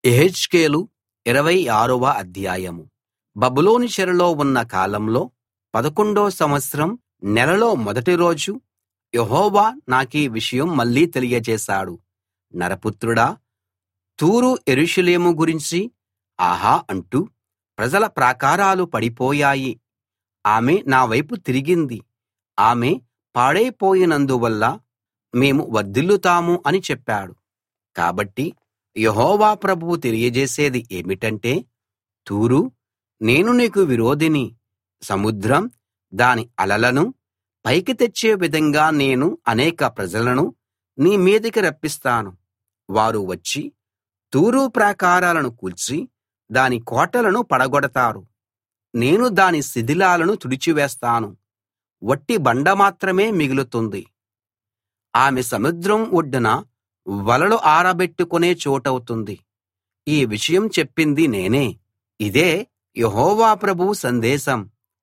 యెహెజ్కేలు 26వ అధ్యాయం. బబులోను చెరలో ఉన్న కాలంలో 11వ సంవత్సరం నెలలో మొదటి రోజు యెహోవా నాకీ విషయం మళ్ళీ తెలియజేశాడు. నరపుత్రుడా, తూరు యెరూషలేము గురించి ఆహా అంటూ, ప్రజల ప్రాకారాలు పడిపోయాయి, ఆమె నా వైపు తిరిగింది, ఆమె పాడైపోయినందువల్ల మేము వర్ధిల్లుతాము అని చెప్పాడు. కాబట్టి యెహోవా ప్రభువు తెలియజేసేది ఏమిటంటే, తూరూ, నేను నీకు విరోధిని. సముద్రం దాని అలలను పైకి తెచ్చే విధంగా నేను అనేక ప్రజలను నీ మీదికి రప్పిస్తాను. వారు వచ్చి తూరు ప్రాకారాలను కూల్చి దాని కోటలను పడగొడతారు. నేను దాని శిథిలాలను తుడిచివేస్తాను, వట్టి బండ మాత్రమే మిగులుతుంది. ఆమె సముద్రం ఒడ్డున వలలు ఆరబెట్టుకునే చోటవుతుంది. ఈ విషయం చెప్పింది నేనే. ఇదే యెహోవా ప్రభువు సందేశం.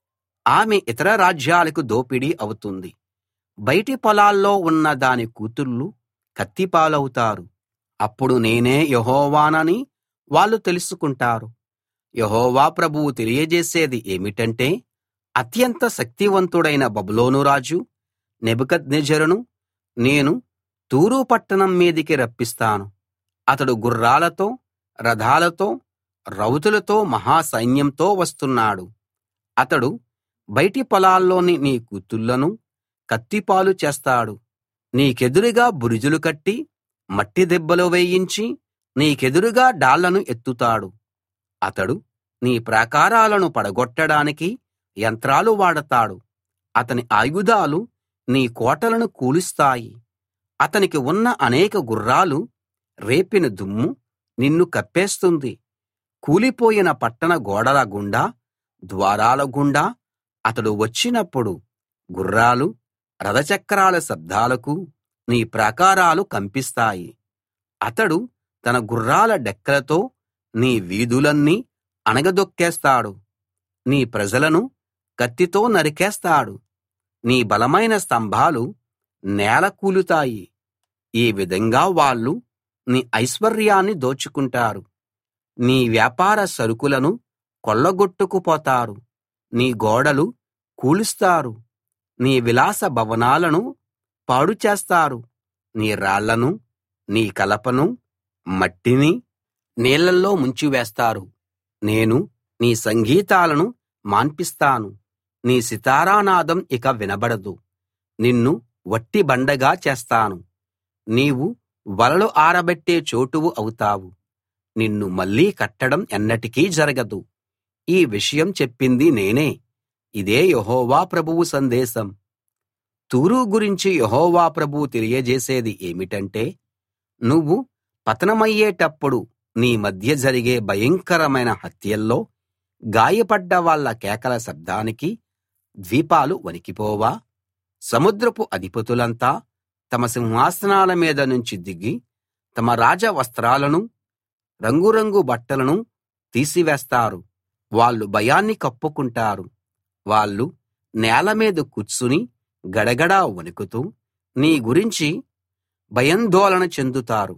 ఆమె ఇతర రాజ్యాలకు దోపిడీ అవుతుంది. బయటి పొలాల్లో ఉన్న దాని కూతుళ్ళు కత్తి పాలవుతారు. అప్పుడు నేనే యెహోవానని వాళ్ళు తెలుసుకుంటారు. యెహోవా ప్రభువు తెలియజేసేది ఏమిటంటే, అత్యంత శక్తివంతుడైన బబులోను రాజు నెబుకద్నెజరును నేను తూరు పట్టణం మీదికి రప్పిస్తాను. అతడు గుర్రాలతో, రథాలతో, రౌతులతో, మహా సైన్యంతో వస్తున్నాడు. అతడు బయటి పొలాల్లోని నీ కూతుళ్ళను కత్తిపాలు చేస్తాడు. నీకెదురుగా బురుజులు కట్టి మట్టి దెబ్బలు వేయించి నీకెదురుగా డాళ్లను ఎత్తుతాడు. అతడు నీ ప్రాకారాలను పడగొట్టడానికి యంత్రాలు వాడతాడు. అతని ఆయుధాలు నీ కోటలను కూలుస్తాయి. అతనికి ఉన్న అనేక గుర్రాలు రేపిన దుమ్ము నిన్ను కప్పేస్తుంది. కూలిపోయిన పట్టణ గోడల గుండా, ద్వారాల గుండా అతడు వచ్చినప్పుడు గుర్రాలు, రథచక్రాల శబ్దాలకు నీ ప్రాకారాలు కంపిస్తాయి. అతడు తన గుర్రాల డెక్కలతో నీ వీధులన్నీ అణగదొక్కేస్తాడు. నీ ప్రజలను కత్తితో నరికేస్తాడు. నీ బలమైన స్తంభాలు నేల కూలుతాయి. ఈ విధంగా వాళ్ళు నీ ఐశ్వర్యాన్ని దోచుకుంటారు. నీ వ్యాపార సరుకులను కొల్లగొట్టుకుపోతారు. నీ గోడలు కూలుస్తారు. నీ విలాస భవనాలను పాడు చేస్తారు. నీ రాళ్లను, నీ కలపను, మట్టిని నీళ్లలో ముంచివేస్తారు. నేను నీ సంగీతాలను మాన్పిస్తాను. నీ సితారానాదం ఇక వినబడదు. నిన్ను వట్టి బండగా చేస్తాను. నీవు వలలు ఆరబెట్టే చోటువు అవుతావు. నిన్ను మళ్ళీ కట్టడం ఎన్నటికీ జరగదు. ఈ విషయం చెప్పింది నేనే. ఇదే యెహోవా ప్రభువు సందేశం. తూరు గురించి యెహోవా ప్రభువు తెలియజేసేది ఏమిటంటే, నువ్వు పతనమయ్యేటప్పుడు నీ మధ్య జరిగే భయంకరమైన హత్యల్లో గాయపడ్డ వాళ్ళ కేకల శబ్దానికి ద్వీపాలు వణికిపోవా? సముద్రపు అధిపతులంతా తమ సింహాసనాల మీద నుంచి దిగి తమ రాజ వస్త్రాలను, రంగురంగు బట్టలను తీసివేస్తారు. వాళ్ళు భయాన్ని కప్పుకుంటారు. వాళ్ళు నేల మీద కూర్చుని గడగడా వణుకుతూ నీ గురించి భయాందోళన చెందుతారు.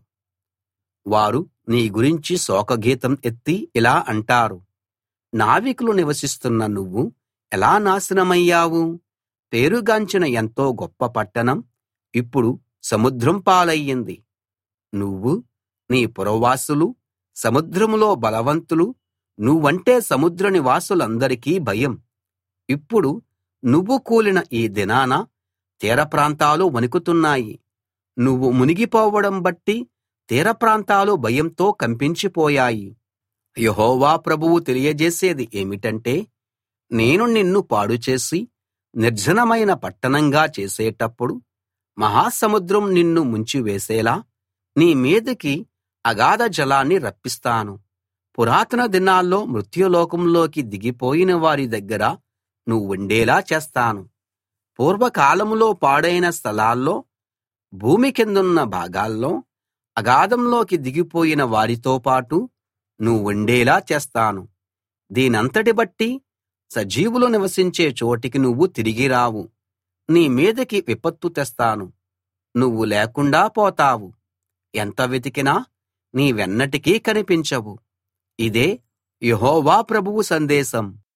వారు నీ గురించి శోకగీతం ఎత్తి ఇలా అంటారు: నావికులు నివసిస్తున్న నువ్వు ఎలా నాశనమయ్యావు? పేరుగాంచిన ఎంతో గొప్ప పట్టణం ఇప్పుడు సముద్రం పాలయ్యింది. నువ్వు, నీ పురవాసులు, సముద్రంలో బలవంతులు, నువ్వంటే సముద్ర నివాసులందరికీ భయం. ఇప్పుడు నువ్వు కూలిన ఈ దినాన తీర ప్రాంతాలు వణుకుతున్నాయి. నువ్వు మునిగిపోవడం బట్టి తీర ప్రాంతాలు భయంతో కంపించిపోయాయి. యెహోవా ప్రభువు తెలియజేసేది ఏమిటంటే, నేను నిన్ను పాడుచేసి నిర్జనమైన పట్టణంగా చేసేటప్పుడు మహాసముద్రం నిన్ను ముంచివేసేలా నీ మీదికి అగాధ జలాన్ని రప్పిస్తాను. పురాతన దినాల్లో మృత్యులోకంలోకి దిగిపోయిన వారి దగ్గర నువ్వుండేలా చేస్తాను. పూర్వకాలంలో పాడైన స్థలాల్లో, భూమి కిందున్న భాగాల్లో అగాధంలోకి దిగిపోయిన వారితో పాటు నువ్వుండేలా చేస్తాను. దీనంతటి బట్టి సజీవులు నివసించే చోటికి నువ్వు తిరిగి రావు. నీ మీదికి విపత్తు తెస్తాను. నువ్వు లేకుండా పోతావు. ఎంత వెతికినా నీవెన్నటికీ కనిపించవు. ఇదే యెహోవా ప్రభువు సందేశం.